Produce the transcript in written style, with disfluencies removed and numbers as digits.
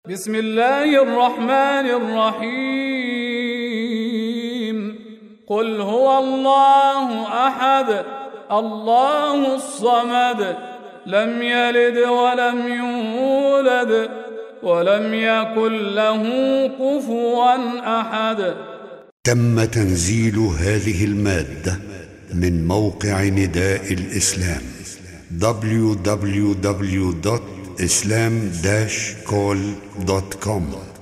بسم الله الرحمن الرحيم. قل هو الله أحد الله الصمد لم يلد ولم يولد ولم يكن له كفوا أحد. تم تنزيل هذه المادة من موقع نداء الإسلام www.islam-call.com